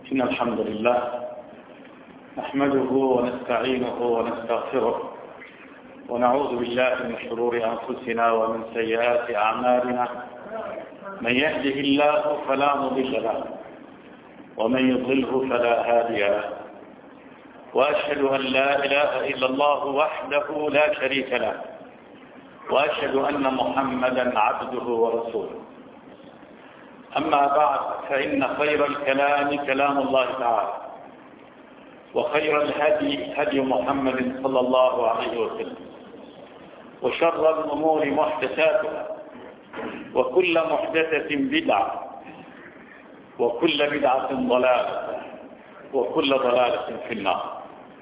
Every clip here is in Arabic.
إن الحمد لله نحمده ونستعينه ونستغفره ونعوذ بالله من شرور أنفسنا ومن سيئات أعمالنا. من يهده الله فلا مضل له ومن يضلله فلا هادي له، وأشهد أن لا إله إلا الله وحده لا شريك له، وأشهد أن محمدا عبده ورسوله. أما بعد، فإن خير الكلام كلام الله تعالى، وخير الهدي هدي محمد صلى الله عليه وسلم، وشر الأمور محدثاتها، وكل محدثة بدعة، وكل بدعة ضلالة، وكل ضلالة في النار.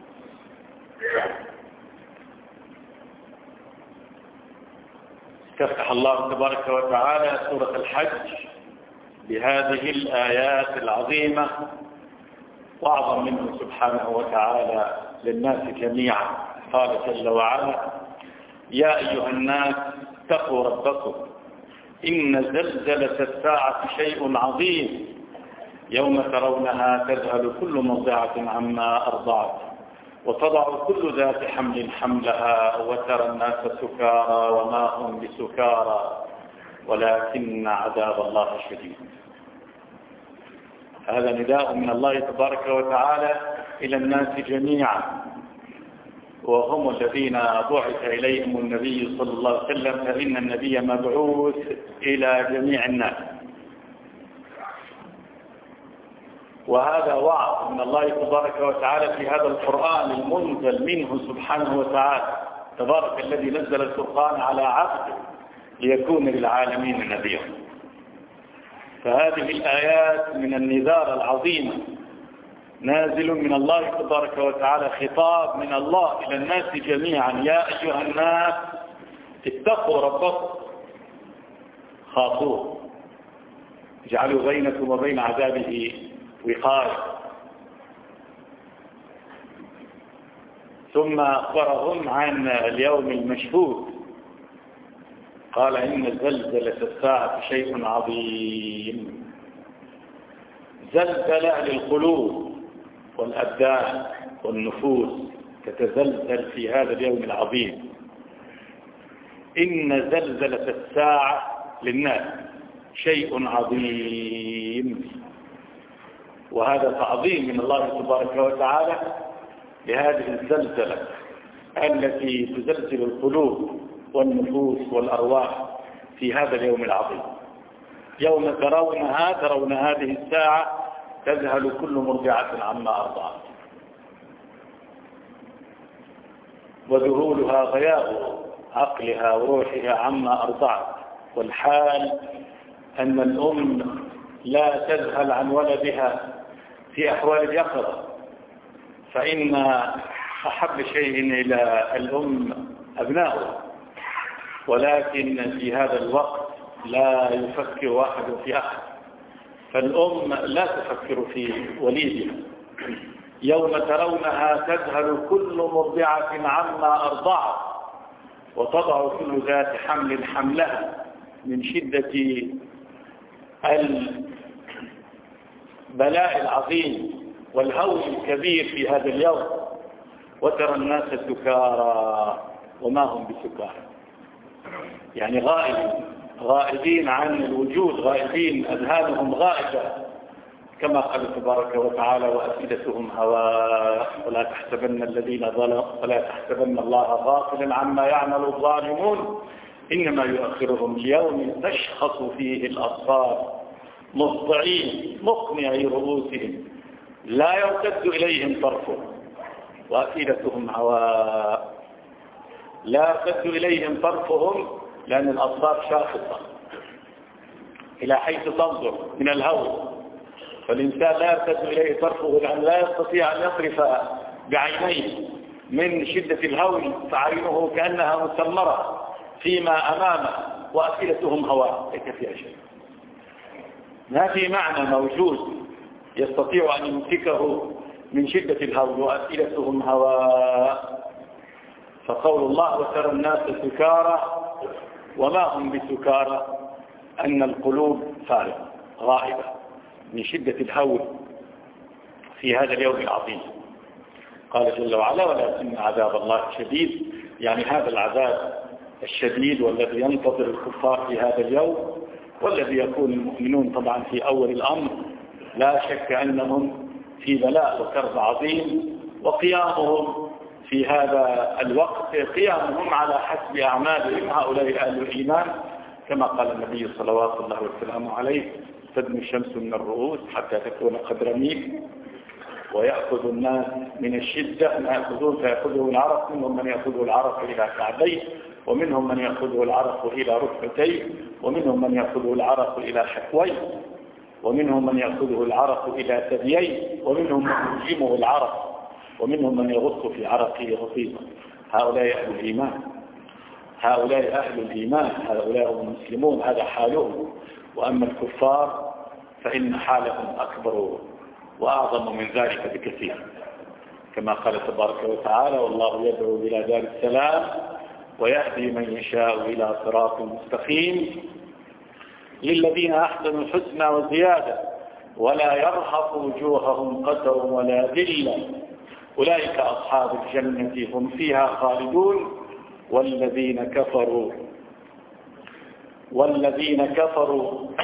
استفتح الله تبارك وتعالى سورة الحج بهذه الآيات العظيمة، وأعظم منه سبحانه وتعالى للناس جميعا. قال جل وعلا: يا أيها الناس اتقوا ربكم إن زلزلة الساعة شيء عظيم، يوم ترونها تذهل كل مرضعة عما أرضعت وتضع كل ذات حمل حملها وترى الناس سكارى وما هم بسكارى ولكن عذاب الله شديد. هذا نداء من الله تبارك وتعالى إلى الناس جميعا، وهم الذين بعث إليهم النبي صلى الله عليه وسلم، فإن النبي مبعوث إلى جميع الناس. وهذا وعظ من الله تبارك وتعالى في هذا القرآن المنزل منه سبحانه وتعالى، تبارك الذي نزل القرآن على عبده ليكون للعالمين نذيرا. فهذه الآيات من النذار العظيمة، نازل من الله تبارك وتعالى، خطاب من الله إلى الناس جميعا: يا أيها الناس اتقوا ربكم، خافوه، اجعلوا بينكم وبين عذابه وقاية. ثم أخبرهم عن اليوم المشهود، قال: إن زلزلة الساعة شيء عظيم. زلزل للقلوب والأبدان والنفوس تتزلزل في هذا اليوم العظيم. إن زلزلة الساعة للناس شيء عظيم، وهذا تعظيم من الله تبارك وتعالى لهذه الزلزلة التي تزلزل القلوب والنفوس والأرواح في هذا اليوم العظيم. يوم ترون هذه الساعة تذهل كل مرضعة عما أرضعت، وذهولها غياب عقلها وروحها عما أرضعت، والحال أن الأم لا تذهل عن ولدها في أحوال اليقظة، فإن أحب شيء إلى الأم أبنائها، ولكن في هذا الوقت لا يفكر واحد في أحد، فالأم لا تفكر في وليدها. يوم ترونها تذهل كل مرضعة عما أرضعت وتضع كل ذات حمل حملها، من شدة البلاء العظيم والهول الكبير في هذا اليوم. وترى الناس سكارى وما هم بسكارى، يعني غائبين عن الوجود، غائبين، أذهانهم غائبة، كما قال تبارك وتعالى: وأفئدتهم هواء ولا تحسبن الذين ظلموا ولا تحسبن الله غافلا عما يعمل الظالمون إنما يؤخرهم ليوم تشخص فيه الأبصار مهطعين مقنعي رؤوسهم لا يرتد إليهم طرفهم وأفئدتهم هواء. لا يرتد إليهم طرفهم لأن الأبصار شاخصة إلى حيث تنظر من الهول، فالإنسان لا يرتد إليه طرفه لأن لا يستطيع أن يصرف بعينيه من شدة الهول، فعينه كأنها مسمرة فيما أمامه. وأفئدتهم هواء، ليس فيها شيء. ما في معنى موجود يستطيع أن يمسكه من شدة الهول. وأفئدتهم هواء. فقول الله: وترى الناس سكارى وما هم بسكارى، أن القلوب فارغة غائبة من شدة الهول في هذا اليوم العظيم. قال جل وعلا: ولكن عذاب الله شديد، يعني هذا العذاب الشديد والذي ينتظر الكفار في هذا اليوم، والذي يكون المؤمنون طبعا في أول الأمر لا شك أنهم في بلاء وكرب عظيم، وقيامهم في هذا الوقت قيامهم على حسب أعمالهم. هؤلاء أهل الإيمان كما قال النبي صلوات الله وسلامه عليه: تدنو الشمس من الرؤوس حتى تكون قدر ميل، ويأخذ الناس من الشدة ما يأخذون فيأخذه العرق، منهم من يأخذه العرق إلى كعبيه، ومنهم من يأخذه العرق إلى ركبتيه، ومنهم من يأخذه العرق إلى حكويه، ومنهم من يأخذه العرق إلى ثدييه، ومنهم من يلجمه العرق، ومنهم من يغص في عرقه غصيصا. هؤلاء أهل الإيمان، هؤلاء أهل الإيمان، هؤلاء المسلمون، هذا حالهم. وأما الكفار فإن حالهم أكبر وأعظم من ذلك بكثير، كما قال تبارك وتعالى: والله يدعو إلى دار السلام ويهدي من يشاء إلى صراط مستقيم للذين أحسنوا الحسنى وزيادة ولا يرهق وجوههم قتر ولا ذلة أولئك أصحاب الجنة هم فيها خالدون والذين كفروا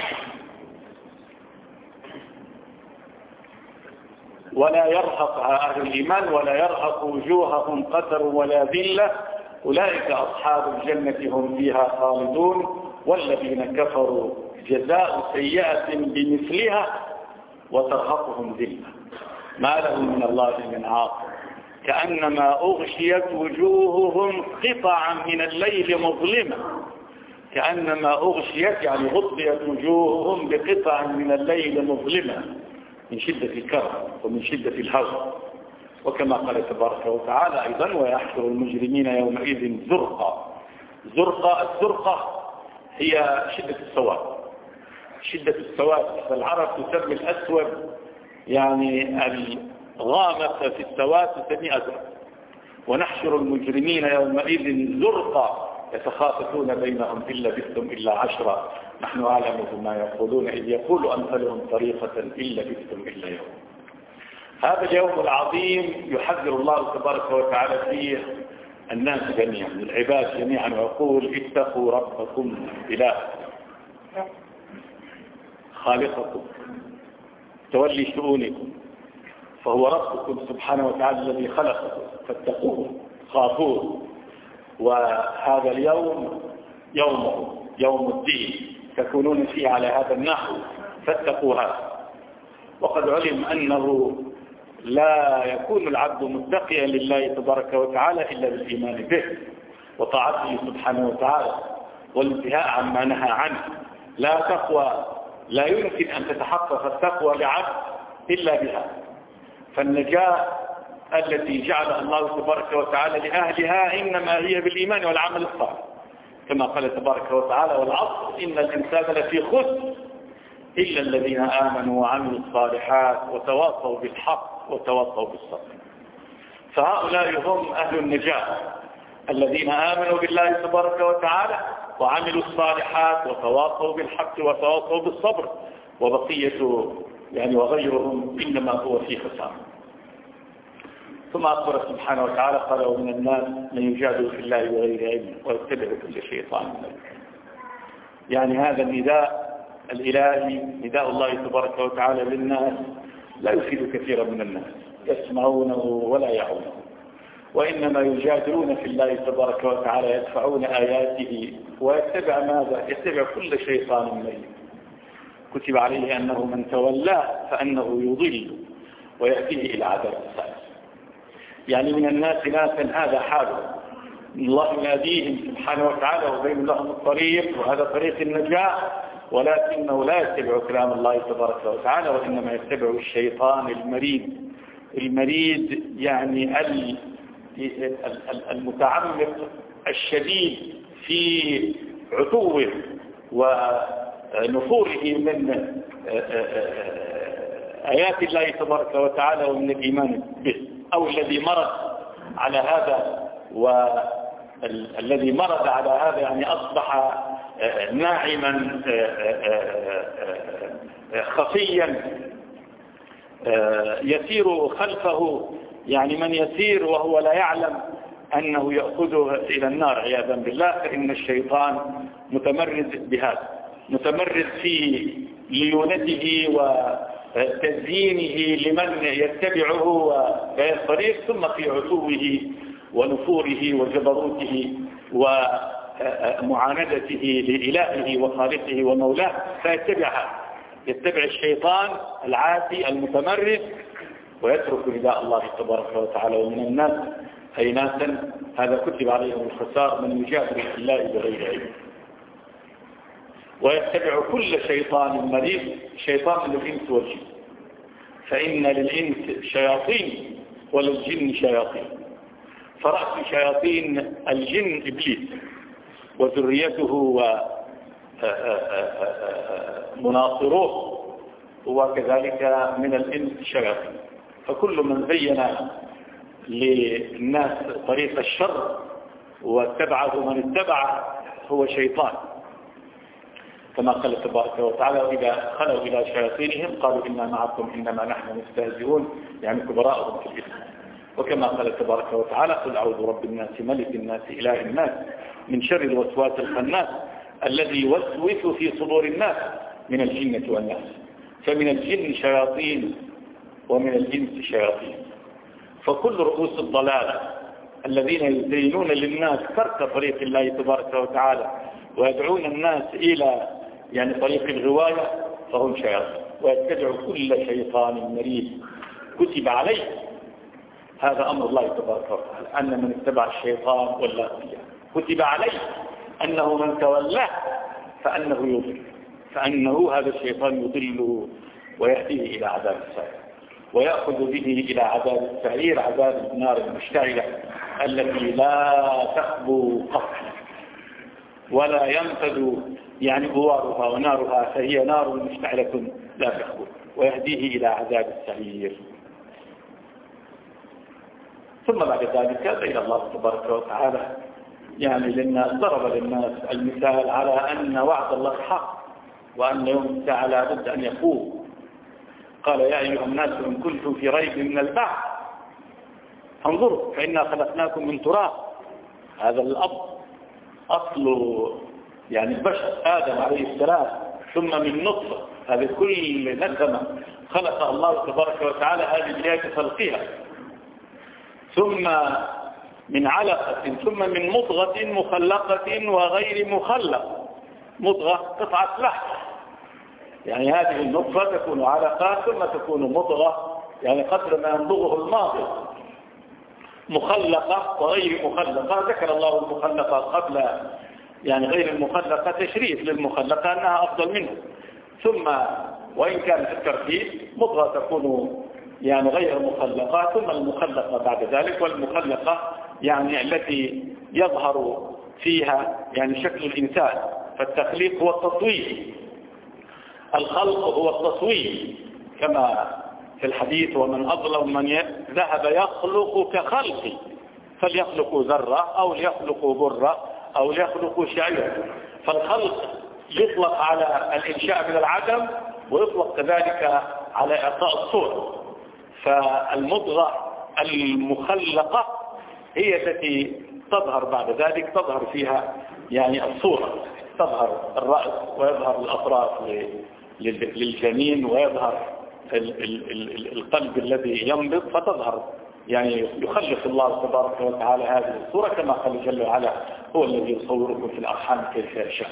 ولا يرهق أهل الإيمان ولا يرهق وجوههم قتر ولا ذلة أولئك أصحاب الجنة هم فيها خالدون والذين كفروا جزاء سيئة بمثلها وترهقهم ذلة ما لهم من الله من عاصم كأنما أغشيت وجوههم قطعا من الليل مظلمة، كأنما أغشيت يعني غطيت وجوههم بقطع من الليل مظلمة من شدة الكرب ومن شدة الهوى. وكما قال تبارك وتعالى أيضا: ويحشر المجرمين يومئذ زرقا. الزرقة هي شدة السواد، شدة السواد. فالعرب تسمي الأسود يعني الغامق في السواد تسمي أزرق. ونحشر المجرمين يومئذ زرقا يتخافتون بينهم إن لبثتم إلا عشرا نحن أعلم بما يقولون إذ يقول أمثلهم طريقة إن لبثتم إلا يوم. هذا اليوم العظيم يحذر الله تبارك وتعالى فيه الناس جميعا، العباد جميعا، ويقول: اتقوا ربكم إله خالقكم تولي شؤونكم، فهو ربكم سبحانه وتعالى الذي خلقكم فاتقوه خافوه. وهذا اليوم يوم الدين تكونون فيه على هذا النحو فاتقوا هذا. وقد علم أنه لا يكون العبد متقيا لله تبارك وتعالى إلا بالإيمان به وطاعته سبحانه وتعالى والانتهاء عما نهى عنه. لا تقوى، لا يمكن أن تتحقق التقوى لعبد إلا بها. فالنجاة التي جعلها الله تبارك وتعالى لأهلها إنما هي بالإيمان والعمل الصالح، كما قال تبارك وتعالى: والعصر إن الإنسان لفي خسر إلا الذين آمنوا وعملوا الصالحات وتواصوا بالحق وتواصوا بالصبر. فهؤلاء هم أهل النجاة الذين آمنوا بالله تبارك وتعالى وعملوا الصالحات وتواصوا بالحق وتواصوا بالصبر، وبقية يعني وغيرهم إنما هو في خسارة. ثم أخبر سبحانه وتعالى قال: ومن الناس من يجادل في الله بغير علم ويتبع كل شيطان مريد. يعني هذا النداء الإلهي، نداء الله تبارك وتعالى للناس، لا يفيد كثيرا من الناس يسمعونه ولا يعونه، وإنما يجادلون في الله تبارك وتعالى، يدفعون آياته ويتبع ماذا؟ يتبع كل شيطان مريد. كتب عليه أنه من تولاه فأنه يضل ويأتيه إلى عذاب السعير. يعني من الناس ناسا هذا حاله، الله يناديهم سبحانه وتعالى ويبين لهم الطريق، وهذا طريق النجاة، ولكنه لا يتبع كلام الله تبارك وتعالى، وإنما يتبع الشيطان المريد يعني المتعمق الشديد في عتوه ونفوره من آيات الله تبارك وتعالى ومن الإيمان به، أو الذي مرض على هذا، والذي مرض على هذا يعني أصبح ناعما خفيا يسير خلفه يعني من يسير وهو لا يعلم أنه يأخذه إلى النار عياذا بالله، فإن الشيطان متمرد بهذا، متمرد في ليونته وتزيينه لمن يتبعه في الطريق، ثم في عتوه ونفوره وجبروته ومعاندته لإلهه وخالقه ومولاه، فيتبعها، يتبع الشيطان العاتي المتمرد ويترك نداء الله تبارك وتعالى. ومن الناس أي ناسا هذا كتب عليهم الخسار من يجادل في الله بغير علم، ويتبع كل شيطان مريض، شيطان من الإنس والجن، فإن للإنس شياطين وللجن شياطين، فرأس شياطين الجن إبليس وذريته ومناصروه، وكذلك من الإنس شياطين. فكل من زين للناس طريق الشر واتبعه من اتبعه هو شيطان، كما قال تبارك وتعالى: وإذا خلوا إلى شياطينهم قالوا إنا معكم إنما نحن مستهزئون، يعني كبراءهم في الإثم. وكما قال تبارك وتعالى: قل أعوذ برب الناس ملك الناس إله الناس من شر الوسواس الخناس الذي يوسوس في صدور الناس من الجنة والناس. فمن الجن شياطين ومن الإنس شياطين. فكل رؤوس الضلالة الذين يزينون للناس ترك طريق الله تبارك وتعالى ويدعون الناس إلى يعني طريق الغواية فهم شياطين، ويتبع كل شيطان مريد كتب عليه. هذا أمر الله تبارك وتعالى، أن من اتبع الشيطان والله كتب عليه أنه من تولاه فأنه يضل، فأنه هذا الشيطان يضله ويهديه إلى عذاب السعير، ويأخذ به إلى عذاب السعير، عذاب النار المشتعلة التي لا تخبو قط ولا ينفذ يعني بوارها ونارها، فهي نار مشتعلة لا تخبو، ويهديه إلى عذاب السعير. ثم بعد ذلك بين الله تبارك وتعالى يعني للناس، ضرب للناس المثال على أن وعد الله حق، وأن يوم الساعة لا بد أن يقوم. قال: يا أيها الناس إن كنتم في ريب من البعث انظروا فإنا خلقناكم من تراب. هذا الأب أصل يعني البشر آدم عليه السلام، ثم من نطفة، هذه كل نسمة خلق الله تبارك وتعالى هذه بداية خلقها، ثم من علقة، ثم من مضغة مخلقة وغير مخلقة. مضغة قطعة لحم، يعني هذه النطفة تكون علقة ثم تكون مضغة، يعني قدر ما ينضغه الماضي. مخلقة وغير مخلقة، ذكر الله المخلقة قبل يعني غير المخلقة تشريف للمخلقة أنها أفضل منه. ثم وإن كان في الترتيب مضغة تكون يعني غير مخلقة، ثم المخلقة بعد ذلك، والمخلقة يعني التي يظهر فيها يعني شكل الإنسان. فالتخليق هو التصوير، الخلق هو التصوير، كما في الحديث: ومن أظلم من ذهب يخلق كخلقي، فليخلقوا ذرة أو ليخلقوا برة أو ليخلقوا شعيرا. فالخلق يطلق على الإنشاء من العدم، ويطلق كذلك على إعطاء الصورة. فالمضغة المخلقة هي التي تظهر بعد ذلك، تظهر فيها يعني الصورة، تظهر الرأس ويظهر الأطراف للجنين ويظهر القلب الذي ينبض، فتظهر يعني يخلق الله تبارك وتعالى هذه الصورة كما قال جل وعلا: هو الذي يصوركم في الأرحام كيف يشاء.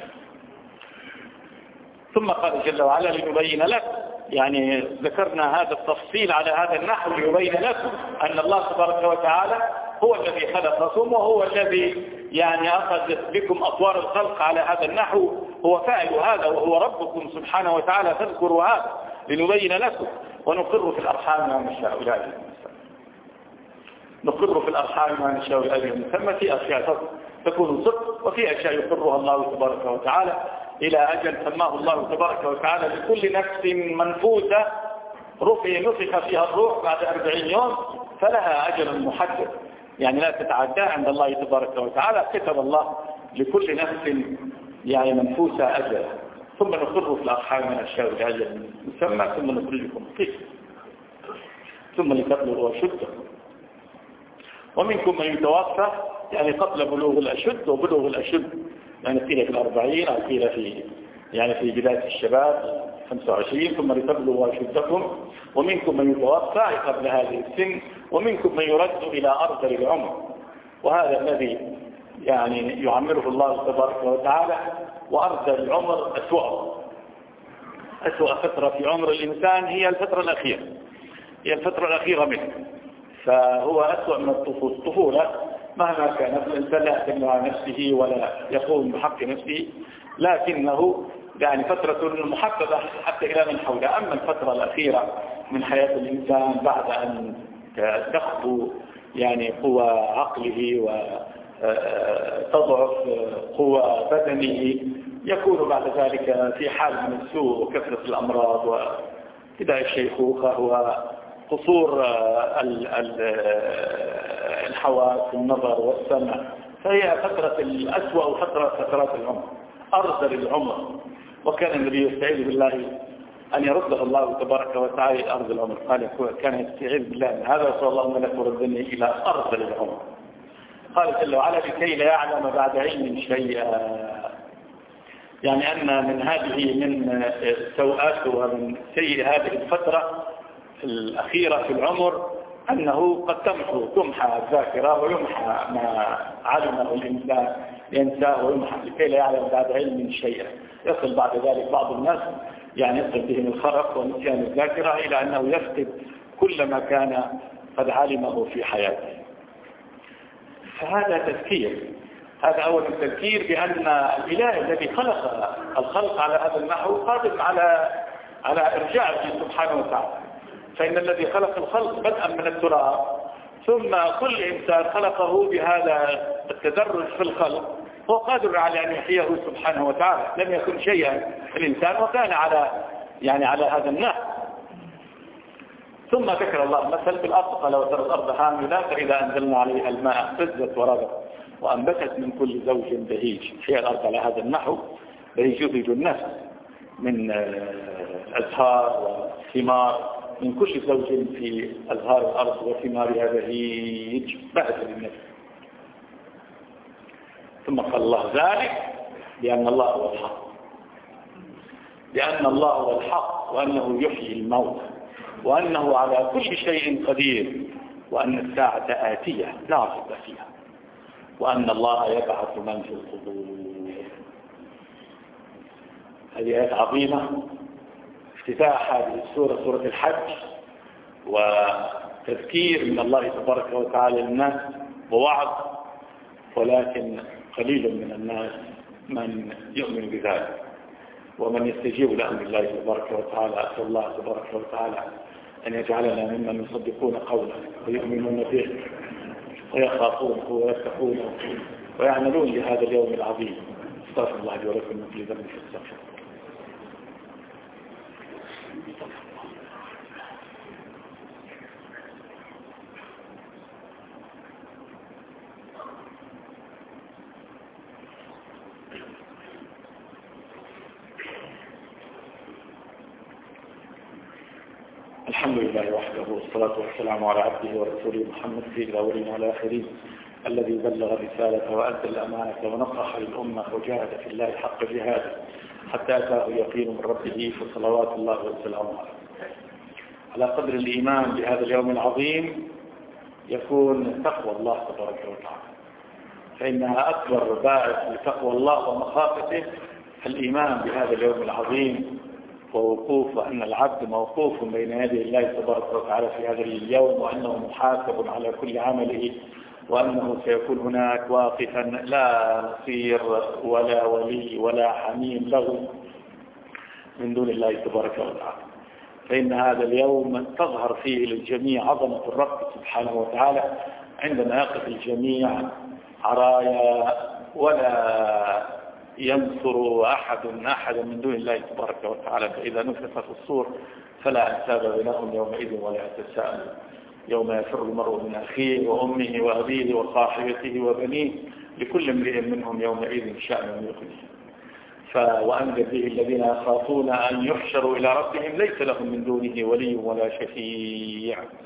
ثم قال جل وعلا: لنبين لكم، يعني ذكرنا هذا التفصيل على هذا النحو ليبين لكم أن الله تبارك وتعالى هو الذي خلقكم، وهو الذي يعني أخذ بكم أطوار الخلق على هذا النحو، هو فاعل هذا وهو ربكم سبحانه وتعالى، فاذكروا هذا لنبين لكم. ونقر في الأرحام ما نشاء إلى أجل مسمى، نقر في الأرحام ما نشاء إلى أجل مسمى، في أشياء تكون صدق، وفي أشياء يقرها الله تبارك وتعالى إلى أجل سماه الله تبارك وتعالى لكل نفس منفوسة نفخ فيها الروح بعد 40 يوم، فلها أجل محدد، يعني لا تتعدى عند الله تبارك وتعالى. كتب الله لكل نفس يعني منفوسة أجل، ثم نقر في الأرحام من الشيء الأجل مسمى، ثم نخرجكم طفلا. ثم لتبلغوا أشدكم. ومنكم من يتوفى يعني قبل بلوغ الأشد وبلوغ الأشد، يعني قيل في 40 أو قيل في بداية الشباب 25، ثم لتبلغوا أشدكم. ومنكم من يتوفى قبل هذه السن، ومنكم من يرد إلى أرذل العمر. وهذا الذي يعني يعمره الله تبارك وتعالى. وأرذل العمر أسوأ فترة في عمر الإنسان هي الفترة الأخيرة منه، فهو أسوأ من الطفولة مهما كانت. الإنسان لا يعتمد على نفسه ولا يقوم بحق نفسه، لكنه يعني فترة محببة حتى إلى من حوله. أما الفترة الأخيرة من حياة الإنسان بعد أن تخبو يعني قوى عقله وتضعف قوى بدنه، يكون بعد ذلك في حال من السوء وكثرة الأمراض وابتداء الشيخوخة وقصور الحواس النظر والسمع. فهي فترة الأسوأ فترات العمر، أرذل العمر. وكان النبي يستعيذ بالله أن يرده الله تبارك وتعالى إلى أرذل العمر. قال كان يستعيذ بالله من هذا، وصلى الله لك وردني إلى أرذل العمر. قال جل وعلا لكي لا يعلم بعد علم شيئا، يعني أن من هذه من سوءات ومن سيء هذه الفترة الأخيرة في العمر أنه قد تمحى الذاكرة ويمحى ما علمه الإنسان، ينساه ويمحى لكي لا يعلم بعد علم شيئا. يصل بعد ذلك بعض الناس يعني يصل بهم الخرق ونسيان الذاكرة إلى أنه يفقد كل ما كان قد علمه في حياته. فهذا تذكير، هذا أول التذكير بأن الإله الذي خلق الخلق على هذا النحو قادر على إرجاعه سبحانه وتعالى. فإن الذي خلق الخلق بدءا من التراب، ثم كل إنسان خلقه بهذا التدرج في الخلق، هو قادر على أن يحييه سبحانه وتعالى. لم يكن شيئا الإنسان وكان على هذا النحو. ثم ذكر الله مثل بالأرض، قال وترى الأرض هاملة فإذا أنزلنا عليها الماء اهتزت وربت وأنبتت من كل زوج بهيج. هي الأرض على هذا النحو بهيج يخرج النفس من الأزهار والثمار، من كل زوج في أزهار الأرض وثمارها بهيج بعد النفس. ثم قال الله ذلك لأن الله هو الحق، لأن الله هو الحق، وأنه يحيي الموت، وأنه على كل شيء قدير، وأن الساعة آتية لا ريب فيها، وأن الله يبعث من في القبور. هذه آيات عظيمة. افتتاح هذه السورة سورة الحج، وتذكير من الله تبارك وتعالى للناس ووعظ، ولكن قليل من الناس من يؤمن بذلك ومن يستجيب لأمر الله تبارك وتعالى. أسأل الله تبارك وتعالى أن يجعلنا ممن يصدقون قوله ويؤمنون به ويخافونه ويتقونه ويعملون لهذا اليوم العظيم. استغفر الله لي ولكم من كل ذنب فاستغفروه. الحمد لله وحده، والصلاة والسلام على عبده ورسوله محمد سيد الأولين والآخرين، الذي بلغ الرسالة وأدى الأمانة ونصح للأمة وجاهد في الله حق جهاده حتى أتاه اليقين من ربه، فصلوات الله وسلامه على قدر الإيمان بهذا اليوم العظيم يكون تقوى الله تبارك وتعالى، فإنها أكبر باعث لتقوى الله ومخافته الإيمان بهذا اليوم العظيم، ووقوف أن العبد موقوف بين يدي الله تبارك وتعالى في هذا اليوم، وأنه محاسب على كل عمله، وأنه سيكون هناك واقفا لا نصير ولا ولي ولا حميم له من دون الله تبارك وتعالى. فإن هذا اليوم تظهر فيه للجميع عظمة الرب سبحانه وتعالى، عندما يقف الجميع عرايا ولا ينصر أحدا من دون الله تبارك وتعالى. فإذا نفخ في الصور فلا أنساب بينهم يومئذ ولا يتساءل، يوم يفر المرء من أخيه وأمه وأبيه وصاحبته وبنيه لكل امرئ منهم يومئذ شأن يغنيه. وأنذر به الذين يخافون أن يحشروا إلى ربهم ليس لهم من دونه ولي ولا شفيع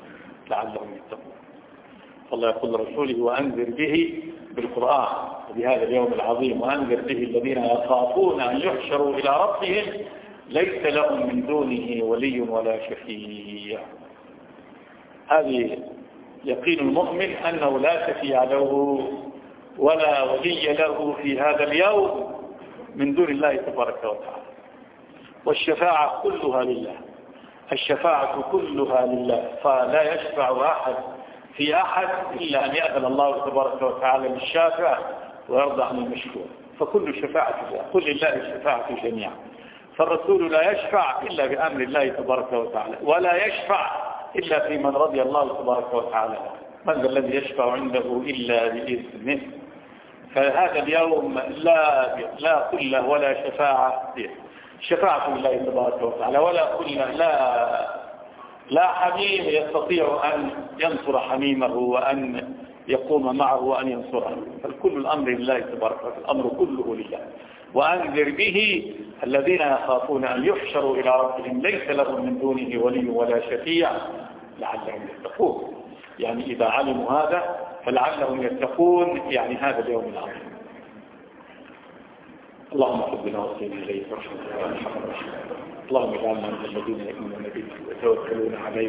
لعلهم يتقون. فالله يقول لرسوله وأنذر به بالقرآن بهذا اليوم العظيم، وأنذر به الذين يخافون أن يحشروا إلى ربهم ليس لهم من دونه ولي ولا شفيع. هذه يقين المؤمن أنه لا شفيع له ولا ولي له في هذا اليوم من دون الله تبارك وتعالى. والشفاعة كلها لله، الشفاعة كلها لله، فلا يشفع أحد في أحد إلا أن يأذن الله تبارك وتعالى للشافع ويرضى عن المشفوع، فكل شفاعة لله، قل لله الشفاعة جميعا. فالرسول لا يشفع إلا بأمر الله تبارك وتعالى، ولا يشفع إلا في من رضي الله تبارك وتعالى. من ذا الذي يشفع عنده إلا بإذنه؟ فهذا اليوم لا قلة ولا شفاعة فيه، شفاعة لله تبارك وتعالى، ولا قلة لا حميم يستطيع أن ينصر حميمه وأن يقوم معه وأن ينصره، فالكل الأمر لله تبارك وتعالى، الأمر كله لله. وأنذر به الذين يخافون أن يحشروا إلى ربهم ليس لهم من دونه ولي ولا شفيع لعلهم يتقون. يعني إذا علموا هذا فلعلهم يتقون، يعني هذا اليوم العظيم. اللهم صل وسلم إليك ورحمة الله. اللهم اجعلنا من الذين يؤمنون بك ويتوكلون عليك.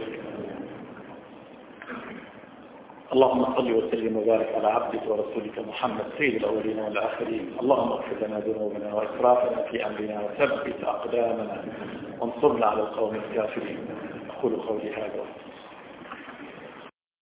اللهم صل وسلم وبارك على عبدك ورسولك محمد سيد الأولين والآخرين. اللهم اغفر لنا ذنوبنا وإسرافنا في أمرنا وثبت أقدامنا وانصرنا على القوم الكافرين. أقول قولي هذا